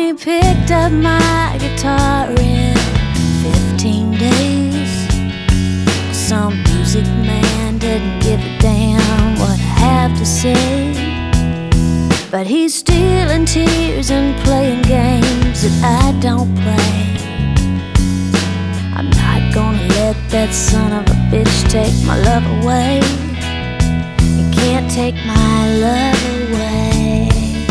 ain't picked up my guitar in 15 days. Some music man didn't give a damn what I have to say, but he's stealing tears and playing games that I don't play. I'm not gonna let that son of a bitch take my love away. You can't take my love away.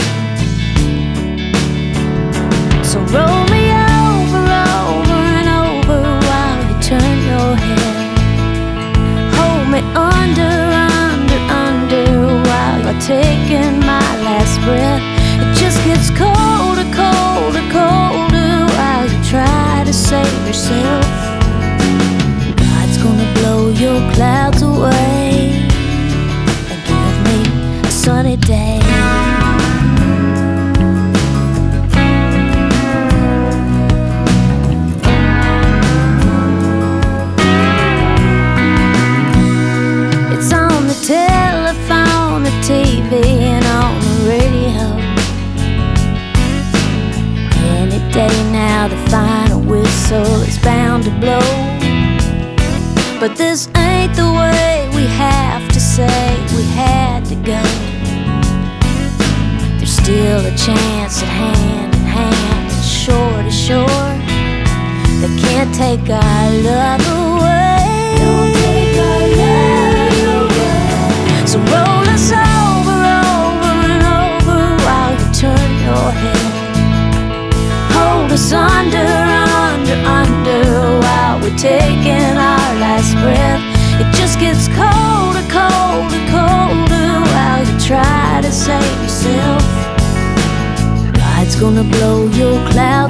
So roll me over, over and over while you turn your head. Hold me under, under, under while you're taking my last breath. It just gets colder, colder, colder while you try to save yourself. God's gonna blow your clouds away and give me a sunny day. Telephone, the TV, and on the radio. Any day now the final whistle is bound to blow. But this ain't the way we have to say we had to go. There's still a chance that hand in hand, shore to shore, they can't take our love away. Don't take our love away. So roll us over, over and over while you turn your head. Hold us under, under, under while we're taking our last breath. It just gets colder, colder, colder while you try to save yourself. God's gonna blow your clouds